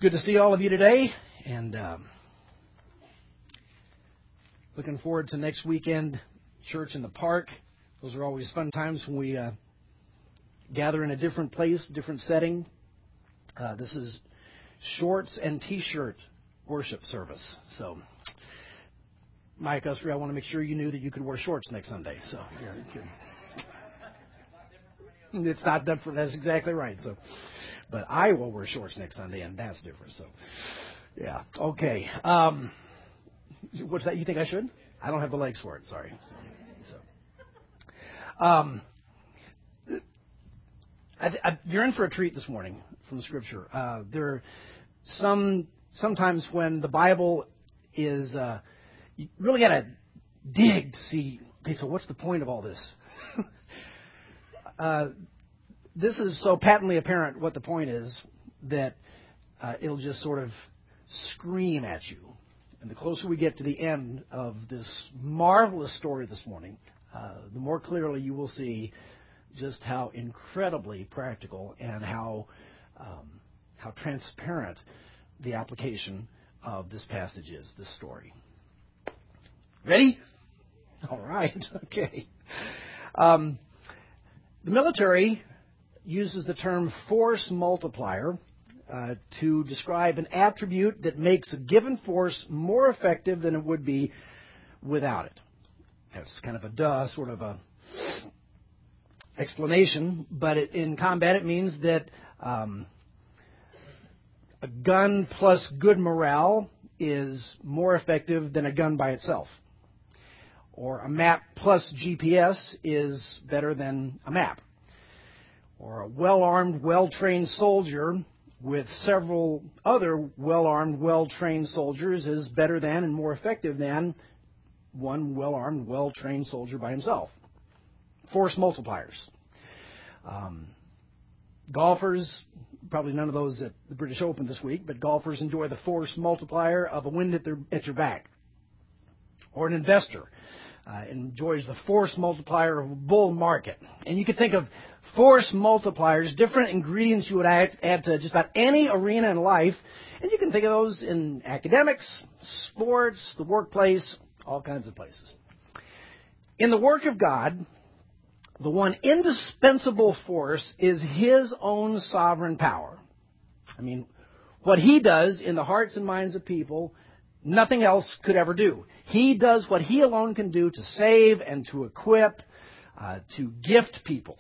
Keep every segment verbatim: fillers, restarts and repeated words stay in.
Good to see all of you today, and um, looking forward to next weekend, church in the park. Those are always fun times when we uh, gather in a different place, different setting. Uh, this is shorts and T-shirt worship service. So, Mike Usry, I want to make sure you knew that you could wear shorts next Sunday. So, yeah, you it's not different. That's exactly right. So. But I will wear shorts next Sunday, and that's different. So, yeah. Okay. Um, what's that? You think I should? I don't have the legs for it. Sorry. So, um, I, I, you're in for a treat this morning from the Scripture. Uh, there are some sometimes when the Bible is, uh, you really got to dig to see. Okay, so what's the point of all this? uh, This is so patently apparent what the point is that uh, it'll just sort of scream at you. And the closer we get to the end of this marvelous story this morning, uh, the more clearly you will see just how incredibly practical and how um, how transparent the application of this passage is, this story. Ready? All right. Okay. Um, the military uses the term force multiplier uh, to describe an attribute that makes a given force more effective than it would be without it. That's kind of a duh sort of a explanation, but it, in combat it means that um, a gun plus good morale is more effective than a gun by itself. Or a map plus G P S is better than a map. Or a well-armed, well-trained soldier with several other well-armed, well-trained soldiers is better than and more effective than one well-armed, well-trained soldier by himself. Force multipliers. Um, golfers, probably none of those at the British Open this week, but golfers enjoy the force multiplier of a wind at, their, at your back. Or an investor uh, enjoys the force multiplier of a bull market. And you could think of force multipliers, different ingredients you would add, add to just about any arena in life. And you can think of those in academics, sports, the workplace, all kinds of places. In the work of God, the one indispensable force is His own sovereign power. I mean, what He does in the hearts and minds of people, nothing else could ever do. He does what He alone can do to save and to equip, uh, to gift people.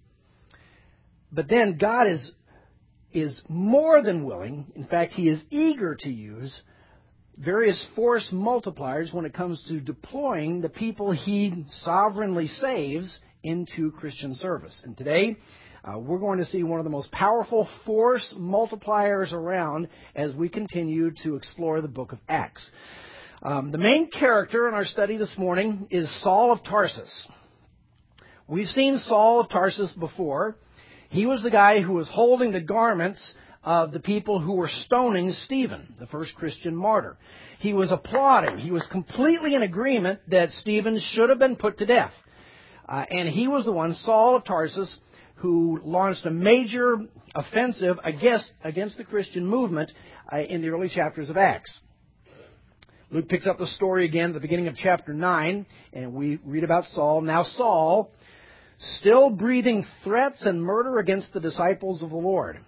But then God is is more than willing, in fact, He is eager to use various force multipliers when it comes to deploying the people He sovereignly saves into Christian service. And today, uh, we're going to see one of the most powerful force multipliers around as we continue to explore the book of Acts. Um, the main character in our study this morning is Saul of Tarsus. We've seen Saul of Tarsus before. He was the guy who was holding the garments of the people who were stoning Stephen, the first Christian martyr. He was applauding. He was completely in agreement that Stephen should have been put to death. Uh, and he was the one, Saul of Tarsus, who launched a major offensive against, against the Christian movement uh, in the early chapters of Acts. Luke picks up the story again at the beginning of chapter nine, and we read about Saul. Now Saul, still breathing threats and murder against the disciples of the Lord.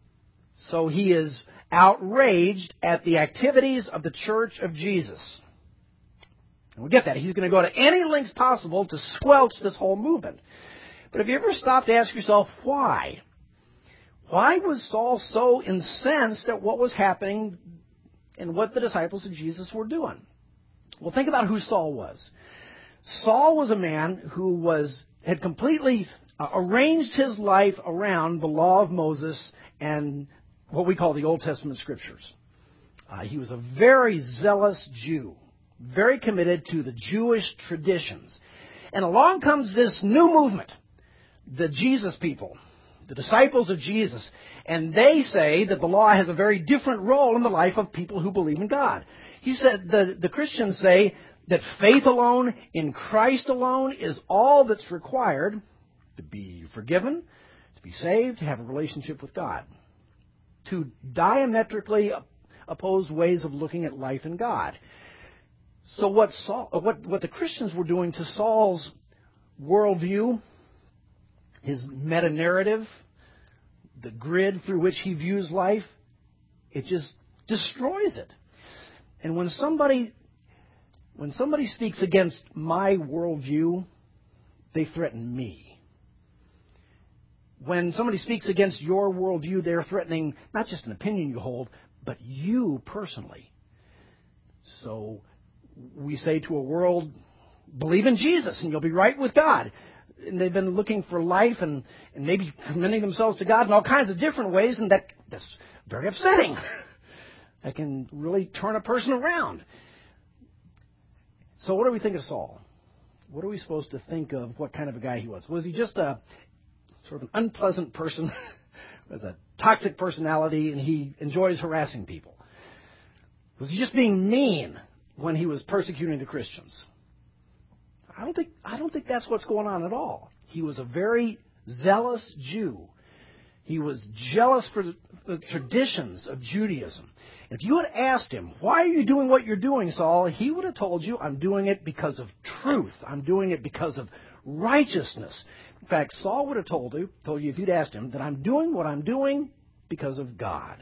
So he is outraged at the activities of the church of Jesus. And we get that. He's going to go to any lengths possible to squelch this whole movement. But have you ever stopped to ask yourself, why? Why was Saul so incensed at what was happening and what the disciples of Jesus were doing? Well, think about who Saul was. Saul was a man who was had completely uh, arranged his life around the law of Moses and what we call the Old Testament Scriptures. Uh, he was a very zealous Jew, very committed to the Jewish traditions. And along comes this new movement, the Jesus people, the disciples of Jesus. And they say that the law has a very different role in the life of people who believe in God. He said the, the Christians say that faith alone, in Christ alone, is all that's required to be forgiven, to be saved, to have a relationship with God. two diametrically opposed ways of looking at life and God. So what Saul, what, what the Christians were doing to Saul's worldview, his meta-narrative, the grid through which he views life, it just destroys it. And when somebody when somebody speaks against my worldview, they threaten me. When somebody speaks against your worldview, they're threatening not just an opinion you hold, but you personally. So we say to a world, believe in Jesus and you'll be right with God. And they've been looking for life and, and maybe commending themselves to God in all kinds of different ways, and that, that's very upsetting. That can really turn a person around. So what do we think of Saul? What are we supposed to think of what kind of a guy he was? Was he just a sort of an unpleasant person with a toxic personality and he enjoys harassing people? Was he just being mean when he was persecuting the Christians? I don't think I don't think that's what's going on at all. He was a very zealous Jew. He was jealous for the, the traditions of Judaism. If you had asked him, why are you doing what you're doing, Saul? He would have told you, I'm doing it because of truth. I'm doing it because of righteousness. In fact, Saul would have told you, told you if you'd asked him, that I'm doing what I'm doing because of God.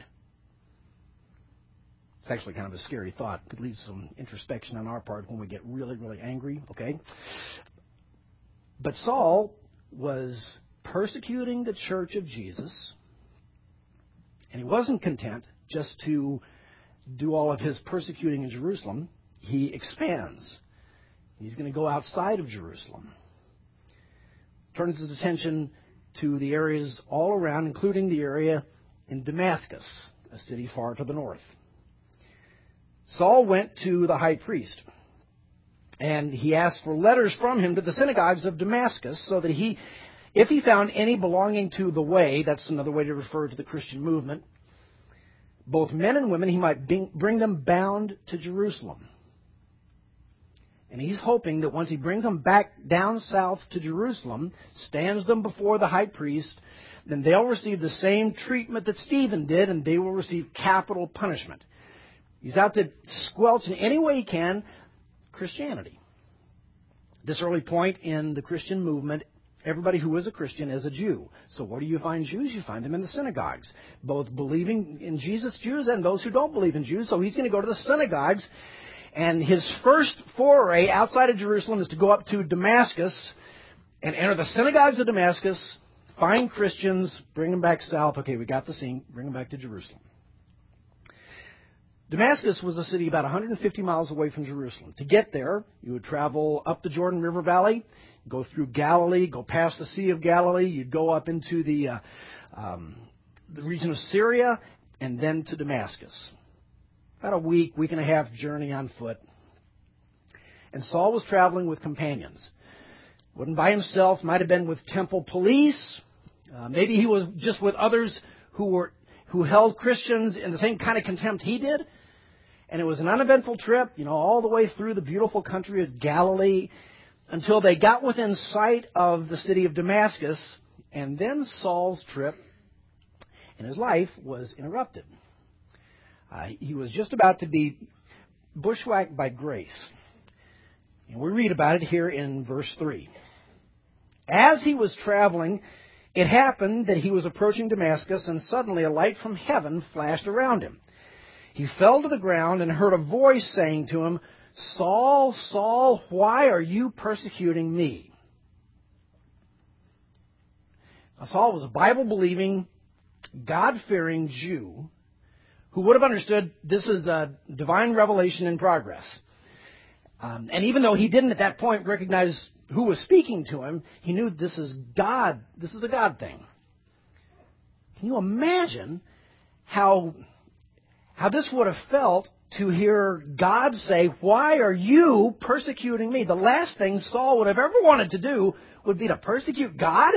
It's actually kind of a scary thought. It could lead to some introspection on our part when we get really, really angry, okay? But Saul was persecuting the church of Jesus, and he wasn't content just to do all of his persecuting in Jerusalem. He expands. He's going to go outside of Jerusalem. Turns his attention to the areas all around, including the area in Damascus, a city far to the north. Saul went to the high priest, and he asked for letters from him to the synagogues of Damascus so that he, if he found any belonging to the way, that's another way to refer to the Christian movement, both men and women, he might bring them bound to Jerusalem. And he's hoping that once he brings them back down south to Jerusalem, stands them before the high priest, then they'll receive the same treatment that Stephen did, and they will receive capital punishment. He's out to squelch in any way he can Christianity. At this early point in the Christian movement, everybody who is a Christian is a Jew. So where do you find Jews? You find them in the synagogues, both believing in Jesus Jews and those who don't believe in Jews. So he's going to go to the synagogues, and his first foray outside of Jerusalem is to go up to Damascus and enter the synagogues of Damascus, find Christians, bring them back south. Okay, we got the scene. Bring them back to Jerusalem. Damascus was a city about one hundred fifty miles away from Jerusalem. To get there, you would travel up the Jordan River Valley, go through Galilee, go past the Sea of Galilee. You'd go up into the, uh, um, the region of Syria, and then to Damascus. About a week, week and a half journey on foot. And Saul was traveling with companions. Wasn't by himself, might have been with temple police. Uh, maybe he was just with others who were who held Christians in the same kind of contempt he did. And it was an uneventful trip, you know, all the way through the beautiful country of Galilee until they got within sight of the city of Damascus. And then Saul's trip and his life was interrupted. Uh, he was just about to be bushwhacked by grace. And we read about it here in verse three. As he was traveling, it happened that he was approaching Damascus, and suddenly a light from heaven flashed around him. He fell to the ground and heard a voice saying to him, "Saul, Saul, why are you persecuting me?" Now, Saul was a Bible-believing, God-fearing Jew who would have understood this is a divine revelation in progress. Um, and even though he didn't at that point recognize who was speaking to him, he knew this is God. This is a God thing. Can you imagine how, how this would have felt to hear God say, "Why are you persecuting me?" The last thing Saul would have ever wanted to do would be to persecute God.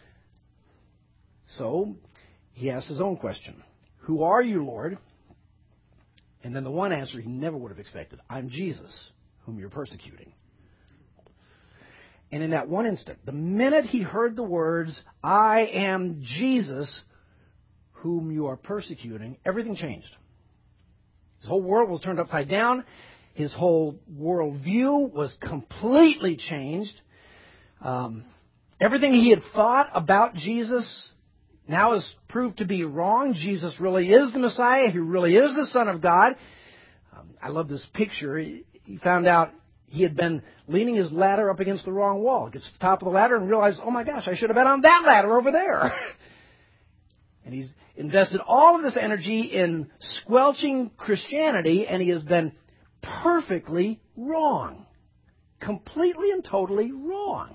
So he asked his own question. "Who are you, Lord?" And then the one answer he never would have expected. "I'm Jesus, whom you're persecuting." And in that one instant, the minute he heard the words, "I am Jesus, whom you are persecuting, everything changed. His whole world was turned upside down. His whole worldview was completely changed. Um, everything he had thought about Jesus now is proved to be wrong. Jesus really is the Messiah. He really is the Son of God. Um, I love this picture. He, he found out he had been leaning his ladder up against the wrong wall. Gets to the top of the ladder and realized, oh my gosh, I should have been on that ladder over there. And he's invested all of this energy in squelching Christianity, and he has been perfectly wrong. Completely and totally wrong.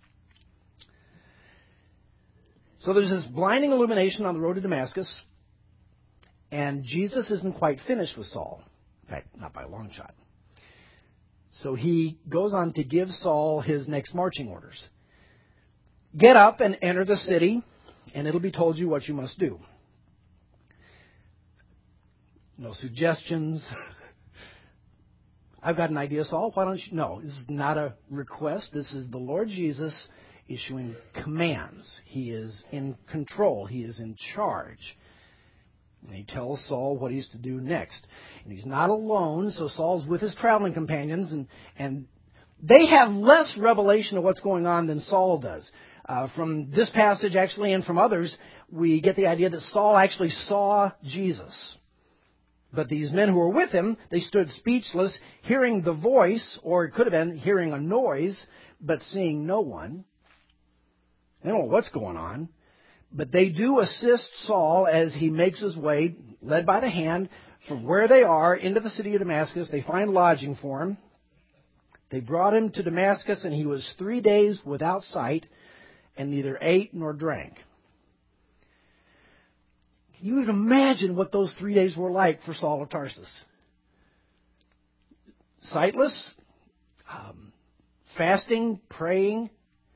So there's this blinding illumination on the road to Damascus, and Jesus isn't quite finished with Saul. In fact, not by a long shot. So he goes on to give Saul his next marching orders. Get up and enter the city, and it'll be told you what you must do. No suggestions. I've got an idea, Saul. Why don't you? No, this is not a request. This is the Lord Jesus issuing commands. He is in control. He is in charge. And he tells Saul what he's to do next. And he's not alone, so Saul's with his traveling companions, and, and they have less revelation of what's going on than Saul does. Uh, from this passage, actually, and from others, we get the idea that Saul actually saw Jesus. But these men who were with him, they stood speechless, hearing the voice, or it could have been hearing a noise, but seeing no one. They don't know what's going on. But they do assist Saul as he makes his way, led by the hand, from where they are into the city of Damascus. They find lodging for him. They brought him to Damascus, and he was three days without sight, and neither ate nor drank. Can you even imagine what those three days were like for Saul of Tarsus? Sightless, um, fasting, praying.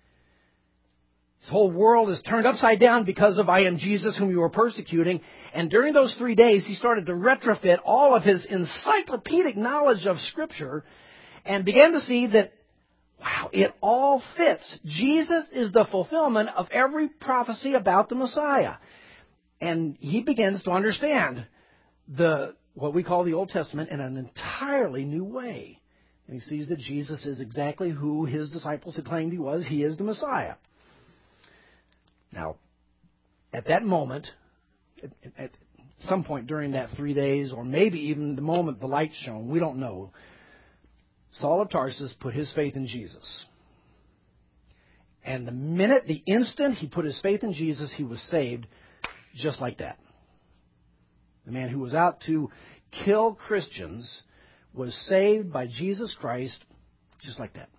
His whole world is turned upside down because of I am Jesus whom you are persecuting. And during those three days, he started to retrofit all of his encyclopedic knowledge of Scripture and began to see that, wow, it all fits. Jesus is the fulfillment of every prophecy about the Messiah. And he begins to understand the what we call the Old Testament in an entirely new way. And he sees that Jesus is exactly who his disciples had claimed he was. He is the Messiah. Now, at that moment, at, at some point during that three days, or maybe even the moment the light shone, we don't know, Saul of Tarsus put his faith in Jesus. And the minute, the instant he put his faith in Jesus, he was saved just like that. The man who was out to kill Christians was saved by Jesus Christ just like that.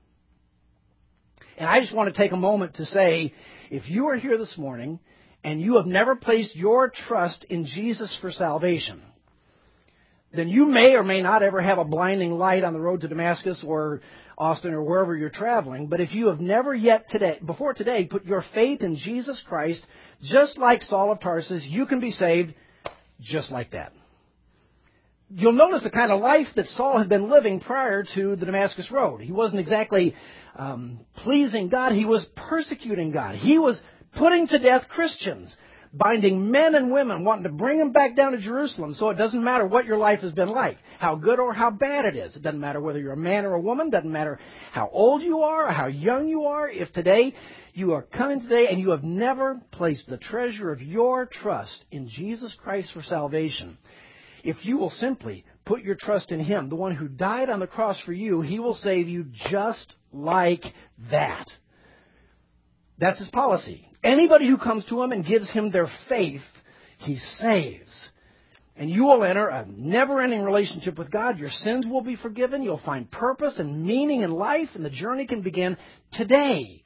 And I just want to take a moment to say, if you are here this morning and you have never placed your trust in Jesus for salvation, then you may or may not ever have a blinding light on the road to Damascus or Austin or wherever you're traveling. But if you have never yet today, before today, put your faith in Jesus Christ, just like Saul of Tarsus, you can be saved just like that. You'll notice the kind of life that Saul had been living prior to the Damascus Road. He wasn't exactly um, pleasing God. He was persecuting God. He was putting to death Christians, binding men and women, wanting to bring them back down to Jerusalem. So it doesn't matter what your life has been like, how good or how bad it is. It doesn't matter whether you're a man or a woman. It doesn't matter how old you are or how young you are. If today you are coming today and you have never placed the treasure of your trust in Jesus Christ for salvation, if you will simply put your trust in Him, the one who died on the cross for you, He will save you just like that. That's His policy. Anybody who comes to Him and gives Him their faith, He saves. And you will enter a never-ending relationship with God. Your sins will be forgiven. You'll find purpose and meaning in life, and the journey can begin today.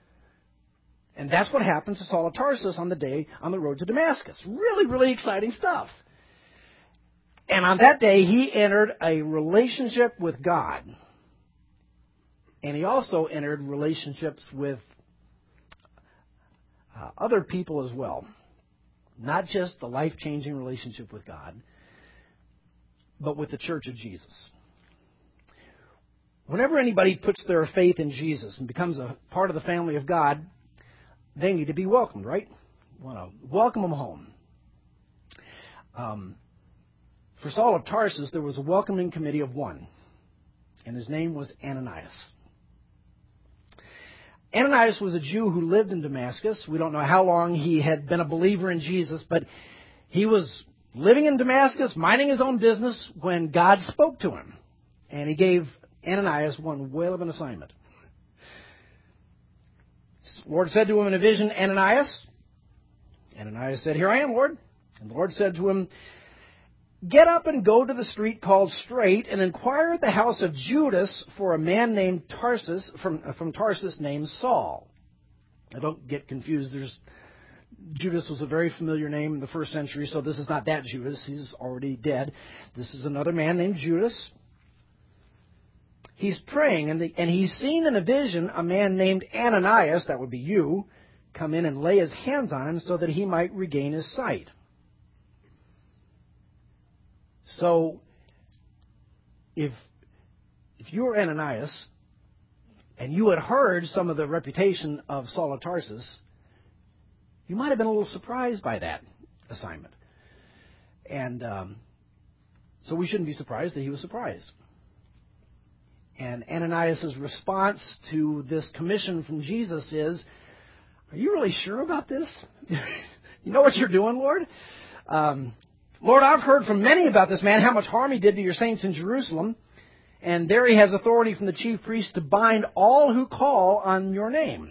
And that's what happened to Saul of Tarsus on the day on the road to Damascus. Really, really exciting stuff. And on that day, he entered a relationship with God. And he also entered relationships with uh, other people as well. Not just the life-changing relationship with God, but with the Church of Jesus. Whenever anybody puts their faith in Jesus and becomes a part of the family of God, they need to be welcomed, right? We want to welcome them home. Um, for Saul of Tarsus, there was a welcoming committee of one, and his name was Ananias. Ananias was a Jew who lived in Damascus. We don't know how long he had been a believer in Jesus, but he was living in Damascus, minding his own business, when God spoke to him. And he gave Ananias one whale of an assignment. The Lord said to him in a vision, Ananias. Ananias said, Here I am, Lord. And the Lord said to him, Get up and go to the street called Straight, and inquire at the house of Judas for a man named Tarsus, from, from Tarsus named Saul. Now don't get confused. There's Judas was a very familiar name in the first century, so this is not that Judas. He's already dead. This is another man named Judas. He's praying, and, the, and he's seen in a vision a man named Ananias, that would be you, come in and lay his hands on him so that he might regain his sight. So, if if you were Ananias, and you had heard some of the reputation of Saul of Tarsus, you might have been a little surprised by that assignment. And um, so we shouldn't be surprised that he was surprised. And Ananias' response to this commission from Jesus is, Are you really sure about this? You know what you're doing, Lord? Um, Lord, I've heard from many about this man, how much harm he did to your saints in Jerusalem. And there he has authority from the chief priest to bind all who call on your name.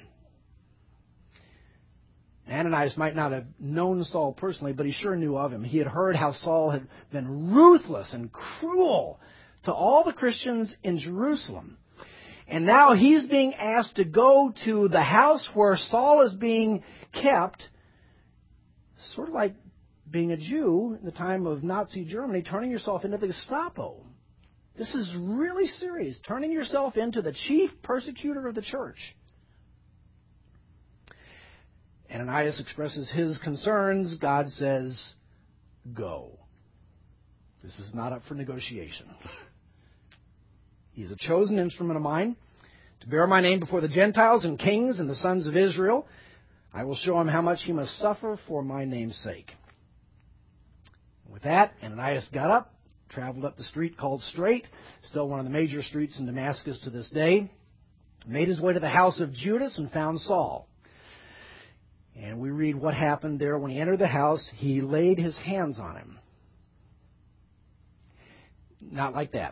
Ananias might not have known Saul personally, but he sure knew of him. He had heard how Saul had been ruthless and cruel to all the Christians in Jerusalem. And now he's being asked to go to the house where Saul is being kept, sort of like being a Jew in the time of Nazi Germany, turning yourself into the Gestapo. This is really serious, turning yourself into the chief persecutor of the church. Ananias expresses his concerns. God says, Go. This is not up for negotiation. He's a chosen instrument of mine to bear my name before the Gentiles and kings and the sons of Israel. I will show him how much he must suffer for my name's sake. With that, Ananias got up, traveled up the street called Straight, still one of the major streets in Damascus to this day, made his way to the house of Judas and found Saul. And we read what happened there. When he entered the house, he laid his hands on him. Not like that.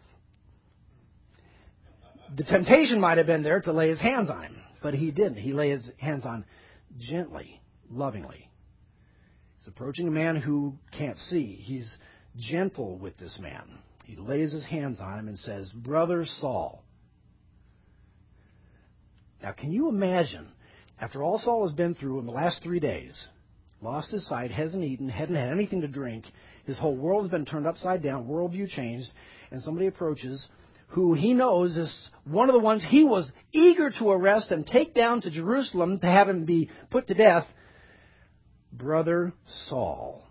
The temptation might have been there to lay his hands on him, but he didn't. He laid his hands on gently, lovingly. He's approaching a man who can't see. He's gentle with this man. He lays his hands on him and says, Brother Saul. Now, can you imagine, after all Saul has been through in the last three days, lost his sight, hasn't eaten, hadn't had anything to drink, his whole world has been turned upside down, worldview changed, and somebody approaches who he knows is one of the ones he was eager to arrest and take down to Jerusalem to have him be put to death, Brother Saul.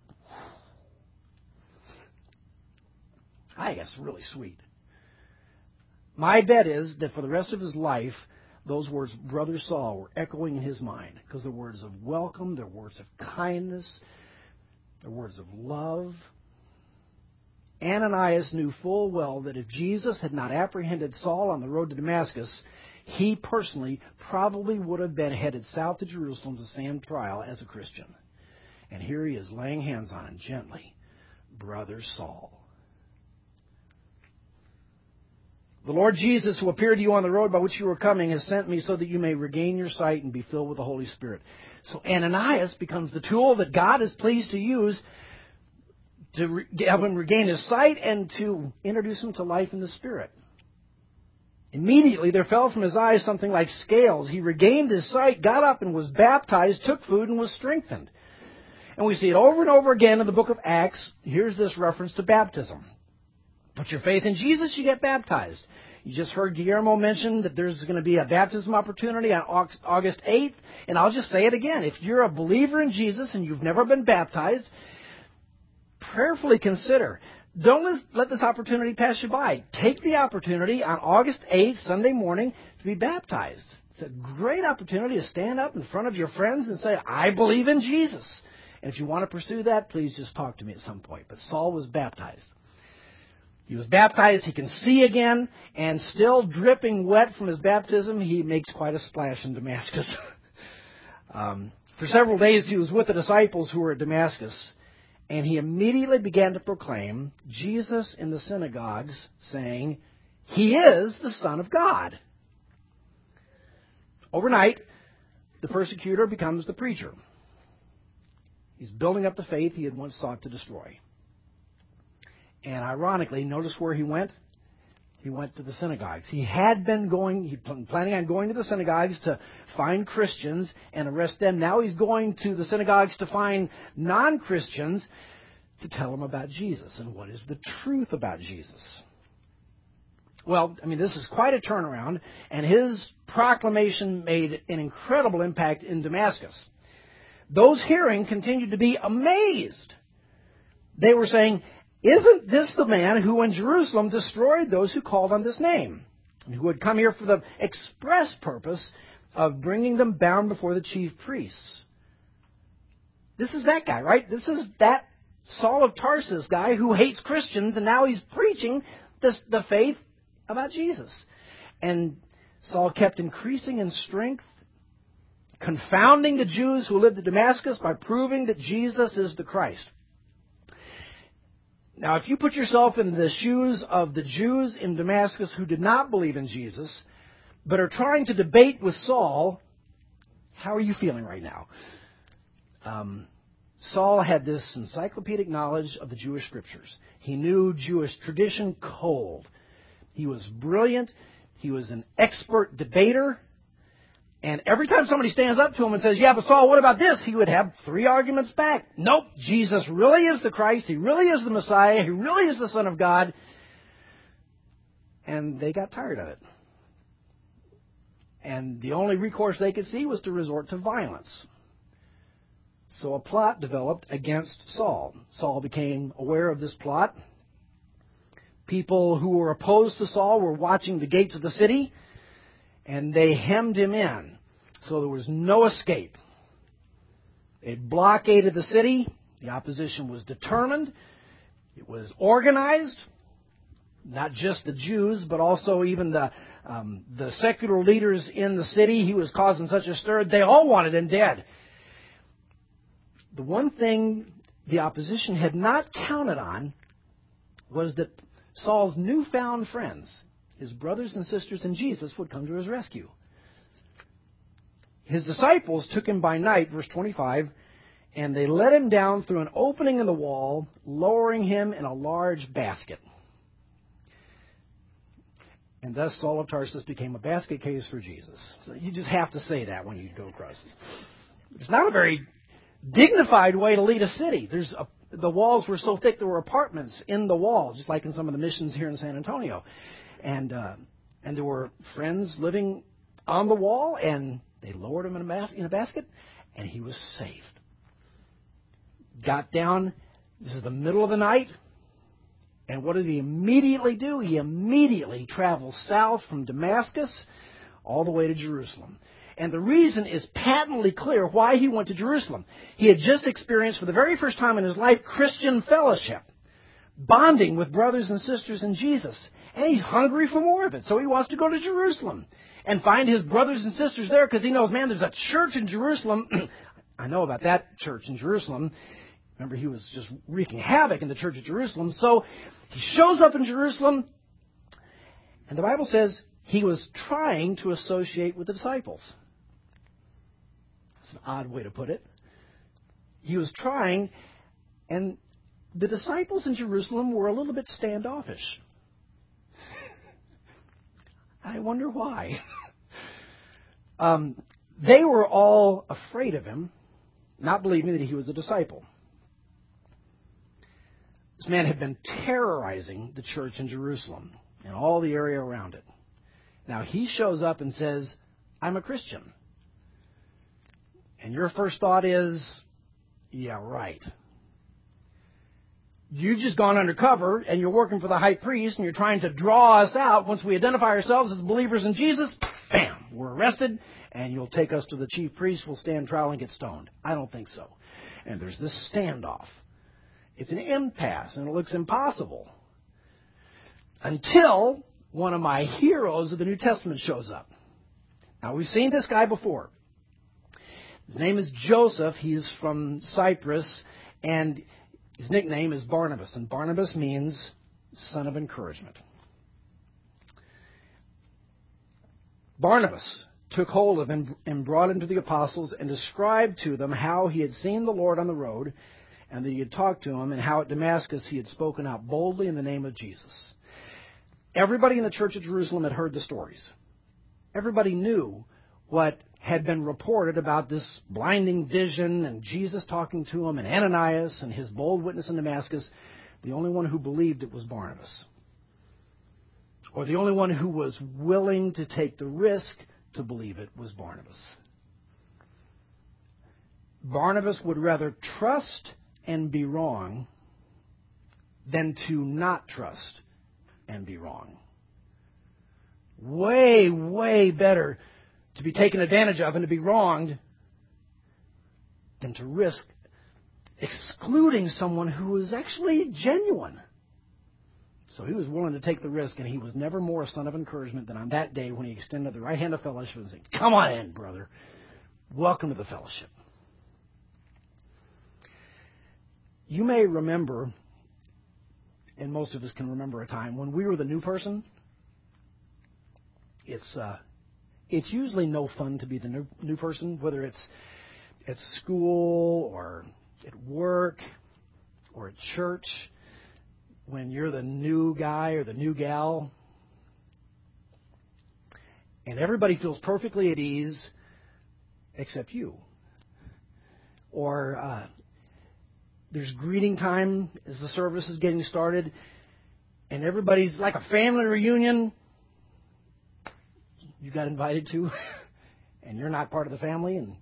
I guess really sweet. My bet is that for the rest of his life, those words, Brother Saul, were echoing in his mind because they're words of welcome, they're words of kindness, they're words of love. Ananias knew full well that if Jesus had not apprehended Saul on the road to Damascus, he personally probably would have been headed south to Jerusalem to stand trial as a Christian. And here he is laying hands on him gently. Brother Saul. The Lord Jesus, who appeared to you on the road by which you were coming, has sent me so that you may regain your sight and be filled with the Holy Spirit. So Ananias becomes the tool that God is pleased to use to re- help him regain his sight and to introduce him to life in the Spirit. Immediately there fell from his eyes something like scales. He regained his sight, got up and was baptized, took food and was strengthened. And we see it over and over again in the book of Acts. Here's this reference to baptism. Put your faith in Jesus, you get baptized. You just heard Guillermo mention that there's going to be a baptism opportunity on August eighth. And I'll just say it again. If you're a believer in Jesus and you've never been baptized, prayerfully consider. Don't let this opportunity pass you by. Take the opportunity on August eighth, Sunday morning, to be baptized. It's a great opportunity to stand up in front of your friends and say, I believe in Jesus. And if you want to pursue that, please just talk to me at some point. But Saul was baptized. He was baptized, he can see again, and still dripping wet from his baptism, he makes quite a splash in Damascus. um, for several days he was with the disciples who were at Damascus, and he immediately began to proclaim Jesus in the synagogues, saying, "He is the Son of God." Overnight, the persecutor becomes the preacher. He's building up the faith he had once sought to destroy. And ironically, notice where he went? He went to the synagogues. He had been going, he planning on going to the synagogues to find Christians and arrest them. Now he's going to the synagogues to find non-Christians to tell them about Jesus and what is the truth about Jesus. Well, I mean, this is quite a turnaround, and his proclamation made an incredible impact in Damascus. Those hearing continued to be amazed. They were saying, "Isn't this the man who in Jerusalem destroyed those who called on this name, and who had come here for the express purpose of bringing them bound before the chief priests?" This is that guy, right? This is that Saul of Tarsus guy who hates Christians, and now he's preaching this, the faith about Jesus. And Saul kept increasing in strength, confounding the Jews who lived in Damascus by proving that Jesus is the Christ. Now, if you put yourself in the shoes of the Jews in Damascus who did not believe in Jesus, but are trying to debate with Saul, how are you feeling right now? Um, Saul had this encyclopedic knowledge of the Jewish Scriptures. He knew Jewish tradition cold. He was brilliant. He was an expert debater. And every time somebody stands up to him and says, "Yeah, but Saul, what about this?" he would have three arguments back. Nope, Jesus really is the Christ. He really is the Messiah. He really is the Son of God. And they got tired of it. And the only recourse they could see was to resort to violence. So a plot developed against Saul. Saul became aware of this plot. People who were opposed to Saul were watching the gates of the city, and they hemmed him in, so there was no escape. They blockaded the city. The opposition was determined. It was organized. Not just the Jews, but also even the um, the secular leaders in the city. He was causing such a stir. They all wanted him dead. The one thing the opposition had not counted on was that Saul's newfound friends, his brothers and sisters in Jesus, would come to his rescue. His disciples took him by night, verse twenty-five, and they let him down through an opening in the wall, lowering him in a large basket. And thus Saul of Tarsus became a basket case for Jesus. So you just have to say that when you go across it. It's not a very dignified way to lead a city. There's a The walls were so thick there were apartments in the wall, just like in some of the missions here in San Antonio. And uh, and there were friends living on the wall, and they lowered him in a, mas- in a basket, and he was saved. Got down, this is the middle of the night, and what does he immediately do? He immediately travels south from Damascus all the way to Jerusalem. And the reason is patently clear why he went to Jerusalem. He had just experienced for the very first time in his life Christian fellowship, bonding with brothers and sisters in Jesus. And he's hungry for more of it. So he wants to go to Jerusalem and find his brothers and sisters there because he knows, man, there's a church in Jerusalem. I know about that church in Jerusalem. Remember, he was just wreaking havoc in the church of Jerusalem. So he shows up in Jerusalem, and the Bible says he was trying to associate with the disciples. It's an odd way to put it. He was trying, and the disciples in Jerusalem were a little bit standoffish. I wonder why. um, they were all afraid of him, not believing that he was a disciple. This man had been terrorizing the church in Jerusalem and all the area around it. Now he shows up and says, "I'm a Christian." And your first thought is, yeah, right. You've just gone undercover and you're working for the high priest and you're trying to draw us out. Once we identify ourselves as believers in Jesus, bam, we're arrested and you'll take us to the chief priest. We'll stand trial and get stoned. I don't think so. And there's this standoff. It's an impasse, and it looks impossible. Until one of my heroes of the New Testament shows up. Now, we've seen this guy before. His name is Joseph. He's from Cyprus, and his nickname is Barnabas. And Barnabas means son of encouragement. Barnabas took hold of him and brought him to the apostles and described to them how he had seen the Lord on the road and that he had talked to him, and how at Damascus he had spoken out boldly in the name of Jesus. Everybody in the church at Jerusalem had heard the stories. Everybody knew what had been reported about this blinding vision and Jesus talking to him and Ananias and his bold witness in Damascus. The only one who believed it was Barnabas. Or the only one who was willing to take the risk to believe it was Barnabas. Barnabas would rather trust and be wrong than to not trust and be wrong. Way, way better to be taken advantage of and to be wronged than to risk excluding someone who was actually genuine. So he was willing to take the risk, and he was never more a son of encouragement than on that day when he extended the right hand of fellowship and said, "Come on in, brother. Welcome to the fellowship." You may remember, and most of us can remember a time when we were the new person. It's uh, it's usually no fun to be the new, new person, whether it's at school or at work or at church. When you're the new guy or the new gal, and everybody feels perfectly at ease except you. Or uh, there's greeting time as the service is getting started, and everybody's like a family reunion you got invited to, and you're not part of the family, and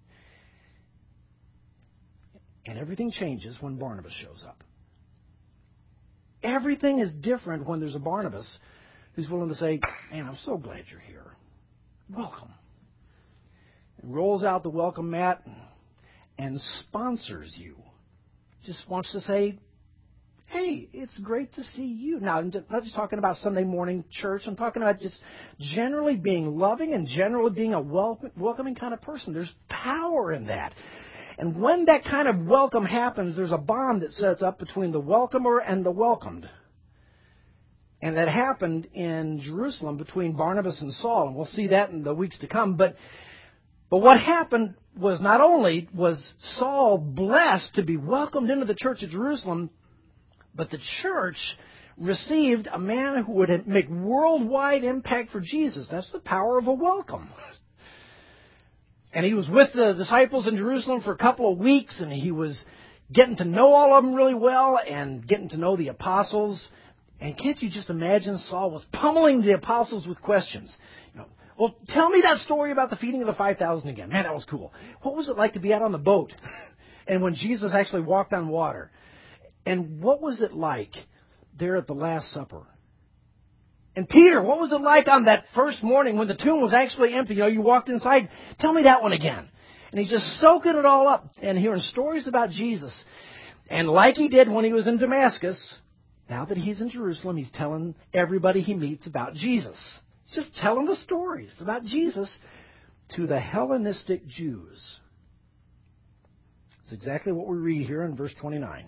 and everything changes when Barnabas shows up. Everything is different when there's a Barnabas who's willing to say, "Man, I'm so glad you're here. Welcome." And rolls out the welcome mat and sponsors you. Just wants to say, "Hey, it's great to see you." Now, I'm not just talking about Sunday morning church. I'm talking about just generally being loving and generally being a welcoming kind of person. There's power in that. And when that kind of welcome happens, there's a bond that sets up between the welcomer and the welcomed. And that happened in Jerusalem between Barnabas and Saul. And we'll see that in the weeks to come. But, but what happened was not only was Saul blessed to be welcomed into the church of Jerusalem, but the church received a man who would make worldwide impact for Jesus. That's the power of a welcome. And he was with the disciples in Jerusalem for a couple of weeks, and he was getting to know all of them really well and getting to know the apostles. And can't you just imagine Saul was pummeling the apostles with questions? You know, well, tell me that story about the feeding of the five thousand again. Man, that was cool. What was it like to be out on the boat? And when Jesus actually walked on water? And what was it like there at the Last Supper? And Peter, what was it like on that first morning when the tomb was actually empty? You know, you walked inside. Tell me that one again. And he's just soaking it all up and hearing stories about Jesus. And like he did when he was in Damascus, now that he's in Jerusalem, he's telling everybody he meets about Jesus. He's just telling the stories about Jesus to the Hellenistic Jews. It's exactly what we read here in verse twenty-nine.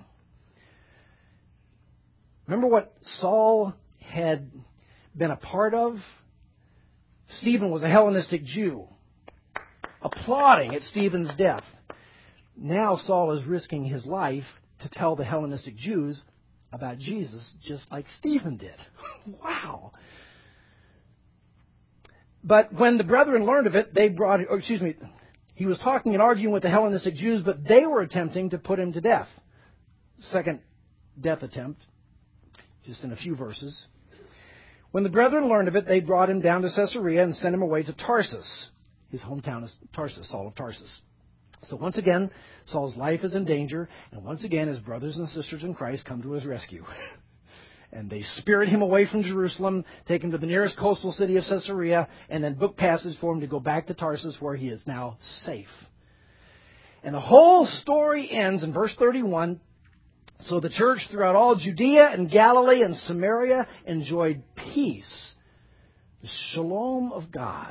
Remember what Saul had been a part of? Stephen was a Hellenistic Jew, applauding at Stephen's death. Now Saul is risking his life to tell the Hellenistic Jews about Jesus, just like Stephen did. Wow. But when the brethren learned of it, they brought, or excuse me, he was talking and arguing with the Hellenistic Jews, but they were attempting to put him to death. Second death attempt, just in a few verses. When the brethren learned of it, they brought him down to Caesarea and sent him away to Tarsus. His hometown is Tarsus, Saul of Tarsus. So once again, Saul's life is in danger, and once again his brothers and sisters in Christ come to his rescue. And they spirit him away from Jerusalem, take him to the nearest coastal city of Caesarea, and then book passage for him to go back to Tarsus, where he is now safe. And the whole story ends in verse thirty-one. So the church throughout all Judea and Galilee and Samaria enjoyed peace, the shalom of God.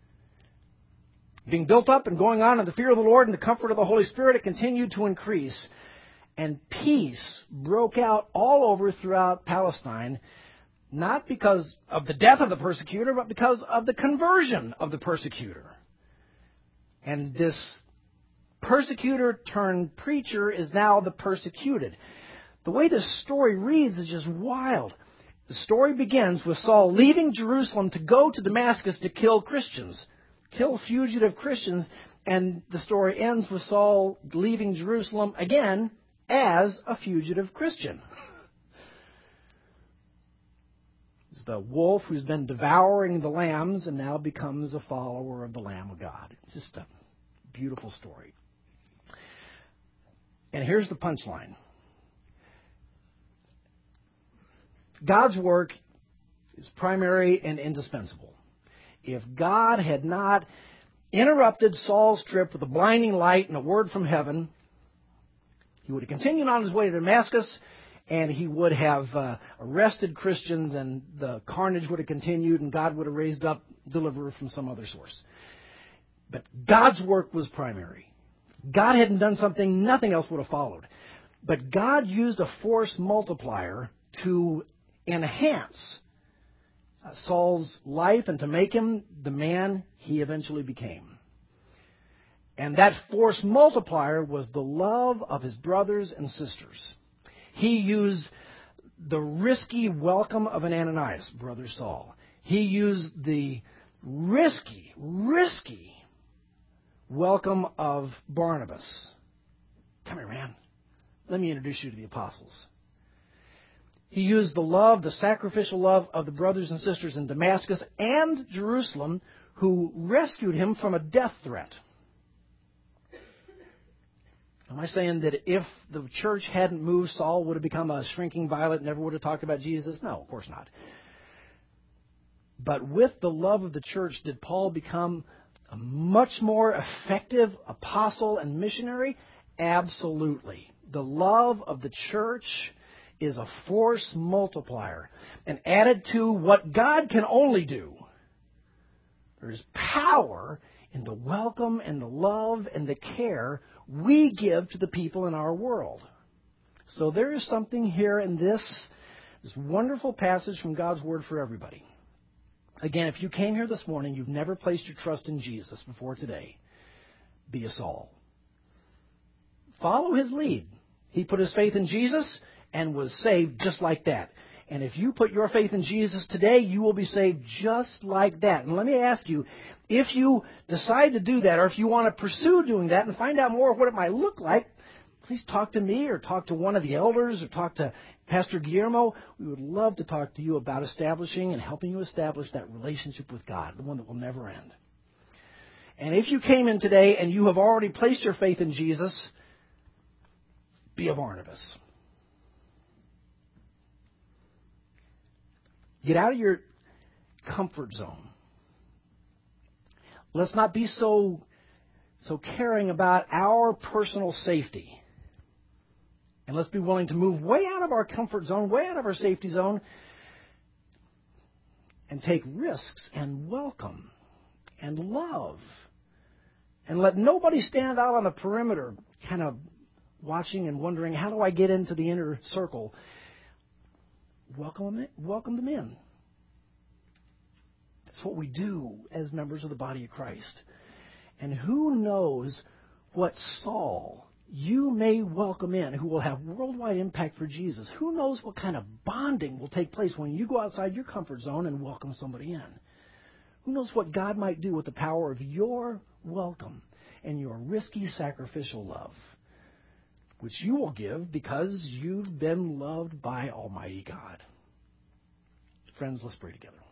Being built up and going on in the fear of the Lord and the comfort of the Holy Spirit, it continued to increase. And peace broke out all over throughout Palestine, not because of the death of the persecutor, but because of the conversion of the persecutor. And this persecutor turned preacher is now the persecuted. The way this story reads is just wild. The story begins with Saul leaving Jerusalem to go to Damascus to kill Christians, kill fugitive Christians, and the story ends with Saul leaving Jerusalem again as a fugitive Christian. It's the wolf who's been devouring the lambs and now becomes a follower of the Lamb of God. It's just a beautiful story. And here's the punchline. God's work is primary and indispensable. If God had not interrupted Saul's trip with a blinding light and a word from heaven, he would have continued on his way to Damascus, and he would have uh, arrested Christians, and the carnage would have continued, and God would have raised up deliverer from some other source. But God's work was primary. God hadn't done something, nothing else would have followed. But God used a force multiplier to enhance Saul's life and to make him the man he eventually became. And that force multiplier was the love of his brothers and sisters. He used the risky welcome of an Ananias, brother Saul. He used the risky, risky welcome of Barnabas. Come here, man. Let me introduce you to the apostles. He used the love, the sacrificial love of the brothers and sisters in Damascus and Jerusalem who rescued him from a death threat. Am I saying that if the church hadn't moved, Saul would have become a shrinking violet, never would have talked about Jesus? No, of course not. But with the love of the church, did Paul become a much more effective apostle and missionary? Absolutely. The love of the church is a force multiplier. And added to what God can only do, there's power in the welcome and the love and the care we give to the people in our world. So there is something here in this, this wonderful passage from God's Word for everybody. Again, if you came here this morning, you've never placed your trust in Jesus before today, be a Saul. Follow his lead. He put his faith in Jesus and was saved just like that. And if you put your faith in Jesus today, you will be saved just like that. And let me ask you, if you decide to do that, or if you want to pursue doing that and find out more of what it might look like, please talk to me or talk to one of the elders or talk to Pastor Guillermo. We would love to talk to you about establishing and helping you establish that relationship with God, the one that will never end. And if you came in today and you have already placed your faith in Jesus, be a Barnabas. Get out of your comfort zone. Let's not be so, so caring about our personal safety. And let's be willing to move way out of our comfort zone, way out of our safety zone, and take risks and welcome and love. And let nobody stand out on the perimeter kind of watching and wondering, how do I get into the inner circle? Welcome them in. Welcome them in. That's what we do as members of the body of Christ. And who knows what Saul you may welcome in who will have worldwide impact for Jesus. Who knows what kind of bonding will take place when you go outside your comfort zone and welcome somebody in. Who knows what God might do with the power of your welcome and your risky sacrificial love, which you will give because you've been loved by Almighty God. Friends, let's pray together.